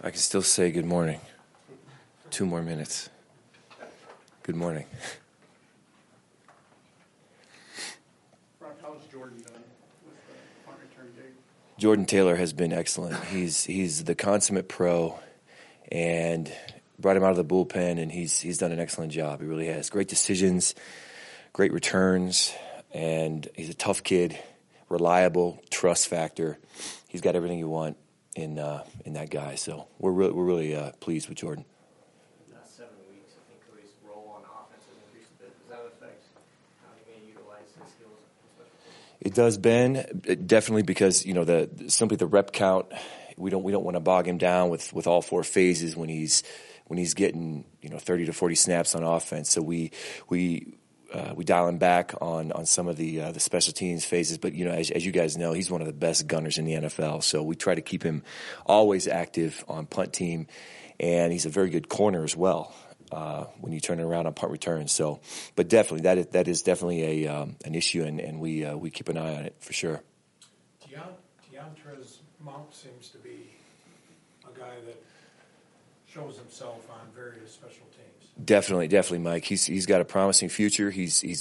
I can still say good morning. 2 more minutes. Good morning. Brock, how's Jordan done with the punt return gig? Jordan Taylor has been excellent. He's the consummate pro, and brought him out of the bullpen, and he's done an excellent job. He really has. Great decisions, great returns, and he's a tough kid, reliable, trust factor. He's got everything you want in that guy. So we're really pleased with Jordan. Last 7 weeks, I think Cody's role on offense has increased a bit. Does that affect how he may utilize his skills in special teams? It does, Ben. Definitely, because simply the rep count. We don't want to bog him down with all 4 phases when he's getting 30 to 40 snaps on offense. So we dial him back on some of the special teams phases. But as you guys know, he's one of the best gunners in the NFL. So we try to keep him always active on punt team, and he's a very good corner as well when you turn it around on punt returns. So, but definitely that is definitely an issue, and we keep an eye on it for sure. Deontrez Monk seems to be a guy that shows himself on various special teams. Definitely, Mike. He's got a promising future. He's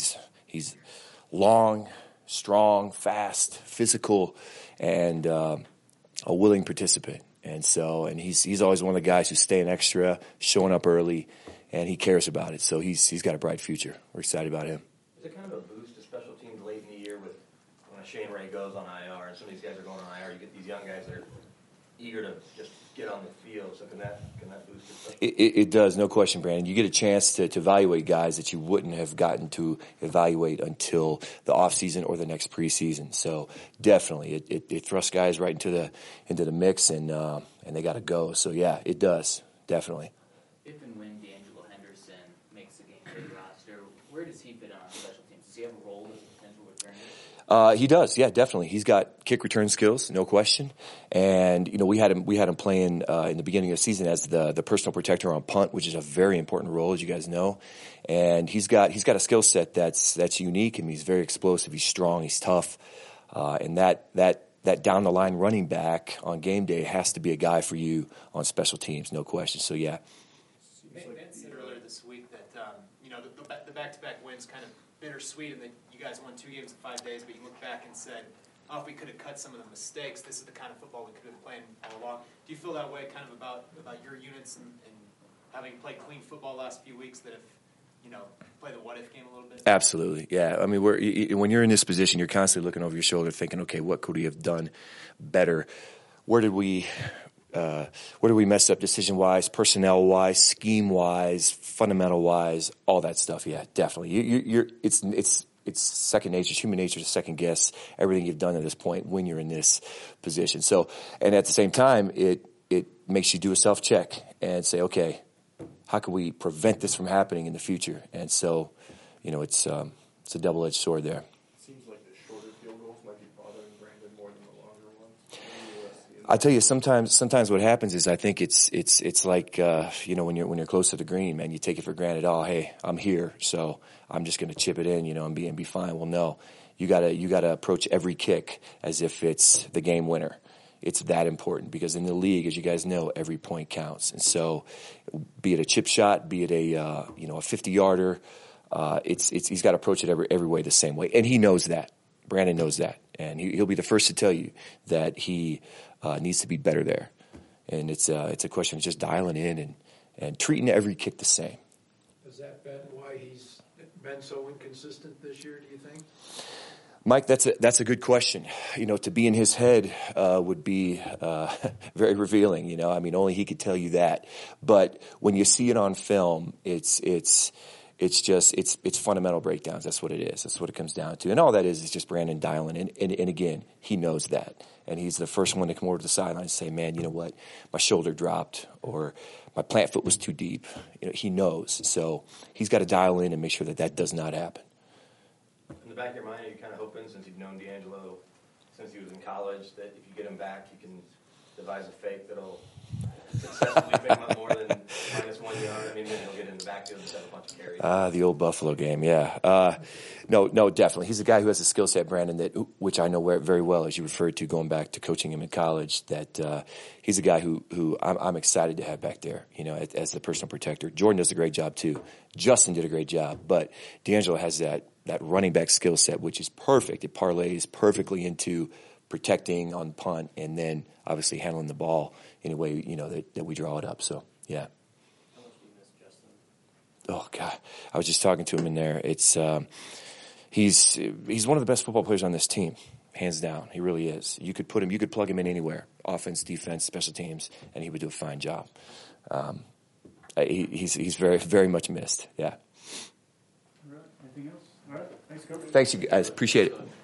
long, strong, fast, physical, and a willing participant. And he's always one of the guys who's staying extra, showing up early, and he cares about it. So he's got a bright future. We're excited about him. Is it kind of a boost to special teams late in the year with when Shane Ray goes on IR and some of these guys are going on IR? You get these young guys that are eager to just get on the field. So can that boost it? It does, no question, Brandon. You get a chance to evaluate guys that you wouldn't have gotten to evaluate until the offseason or the next preseason. So definitely, it thrusts guys right into the mix, and they got to go. So yeah, it does, definitely. If and when D'Angelo Henderson makes the game day roster, where does he fit on special teams? Does he have a role as a potential returner? He does, yeah, definitely. He's got kick return skills, no question. And we had him playing in the beginning of the season as the personal protector on punt, which is a very important role, as you guys know. And he's got a skill set that's unique. I mean, he's very explosive. He's strong. He's tough. And that down the line running back on game day has to be a guy for you on special teams, no question. So yeah. Ben said earlier this week that the back-to-back wins kind of bittersweet, and that you guys won 2 games in 5 days, but you look back and said, oh, if we could have cut some of the mistakes, this is the kind of football we could have been playing all along. Do you feel that way kind of about your units and having played clean football last few weeks, that if play the what-if game a little bit? Absolutely, yeah. I mean, when you're in this position, you're constantly looking over your shoulder thinking, okay, what could we have done better? Where did we mess up decision-wise, personnel-wise, scheme-wise, fundamental-wise, all that stuff? Yeah, definitely. It's second nature, it's human nature to second guess everything you've done at this point when you're in this position. So, and at the same time, it makes you do a self-check and say, okay, how can we prevent this from happening in the future? And so, it's a double-edged sword there. Seems like the shorter field goals might be bothering Brandon more than the longer ones. I tell you, sometimes what happens is I think it's like when you're close to the green, man, you take it for granted. Oh, hey, I'm here, so I'm just going to chip it in, and be fine. Well, no, you gotta approach every kick as if it's the game winner. It's that important, because in the league, as you guys know, every point counts. And so, be it a chip shot, be it a 50-yarder, he's got to approach it every way the same way, and he knows that. Brandon knows that, and he'll be the first to tell you that he needs to be better there. And it's a question of just dialing in and treating every kick the same. Has that been why he's been so inconsistent this year, do you think? Mike, that's a good question. To be in his head would be very revealing. I mean, only he could tell you that. But when you see it on film, it's fundamental breakdowns. That's what it is. That's what it comes down to. And all that is just Brandon dialing in. And again, he knows that. And he's the first one to come over to the sideline and say, man, you know what? My shoulder dropped, or my plant foot was too deep. He knows. So he's got to dial in and make sure that does not happen. In the back of your mind, are you kind of hoping, since you've known D'Angelo since he was in college, that if you get him back, you can devise a fake that'll successfully pick him up more than -1 20 yard. I mean, then he'll get in the backfield and have a bunch of carries. The old Buffalo game, yeah. No, definitely. He's a guy who has a skill set, Brandon, which I know very well, as you referred to, going back to coaching him in college, that he's a guy who I'm excited to have back there, as the personal protector. Jordan does a great job, too. Justin did a great job. But D'Angelo has that running back skill set, which is perfect. It parlays perfectly into protecting on punt and then obviously handling the ball in a way, that we draw it up. So, yeah. Oh God, I was just talking to him in there. It's he's one of the best football players on this team, hands down. He really is. You could plug him in anywhere, offense, defense, special teams, and he would do a fine job. He's very, very much missed. Yeah. All right. Anything else? All right. Thanks, Coach. Thanks, you guys. Appreciate it.